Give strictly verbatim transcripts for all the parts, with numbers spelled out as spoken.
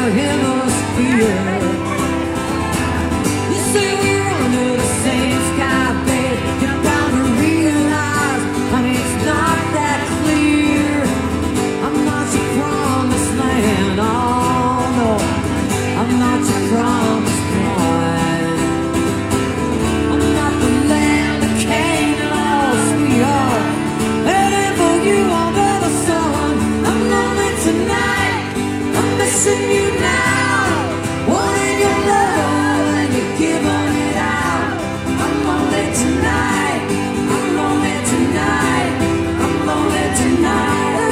hemisphere. You say we're under the same sky, babe. You're bound to realize, honey, it's not that clear. I'm not your promised land, oh no, I'm not your promised one. I'm not the land of Canaan, oh sweetheart, heading for you under the sun. I'm lonely tonight, I'm missing you now, wanting your love and you're giving it out. I'm lonely tonight, I'm lonely tonight, I'm lonely tonight.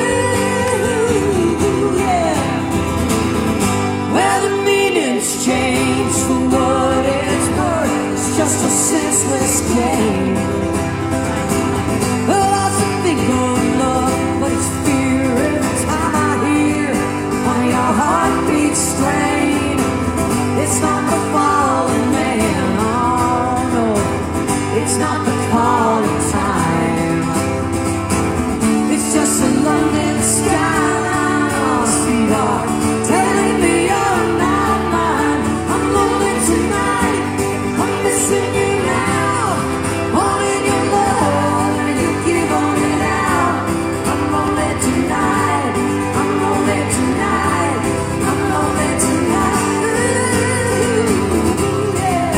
Ooh, yeah. Well, the meaning's changed for what it's worth. It's just a senseless game. Well, I should think of love, but it's fear every time I hear on your heartbeat strain. It's not the fallen man, oh no, it's not the calling time. It's just a London skyline, sweetheart, telling me you're not mine. I'm lonely tonight, I'm missing you now, wanting your love and you give on it out. I'm lonely tonight, I'm lonely tonight, I'm lonely tonight. Ooh, yeah.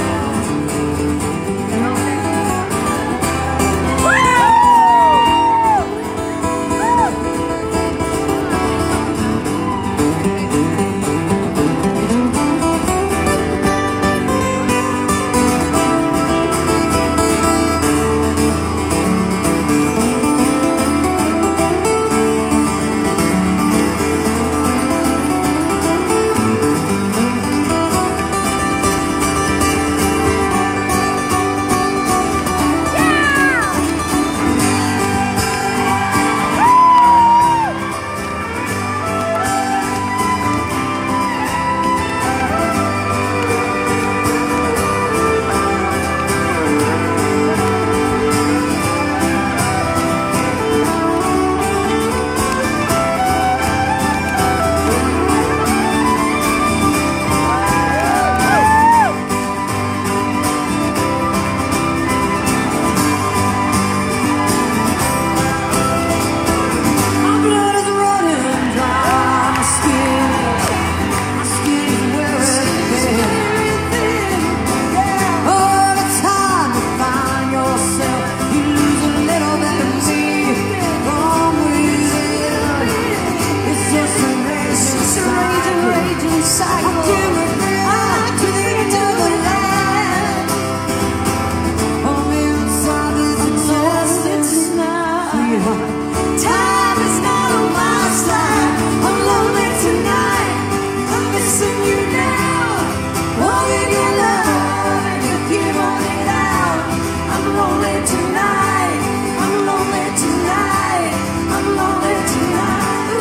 My blood is running dry, my skin, my skin is wearing thin. All the time to find yourself, you lose a little bit of me. Wrong reason, it's just a raging, raging cycle. I do regret, to the end of the land. I'm inside this existence now. Time is not on my side. I'm lonely tonight, I'm missing you now, wanting your love and you give on it out. I'm lonely tonight, I'm lonely tonight, I'm lonely tonight.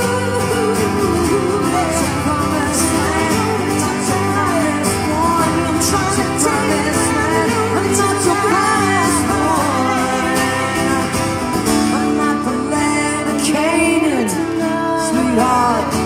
Ooh, it's a promised land, it's a promised one. I'm trying to promise land, I'm not your promised one. I'm not the land of Canaan, sweetheart.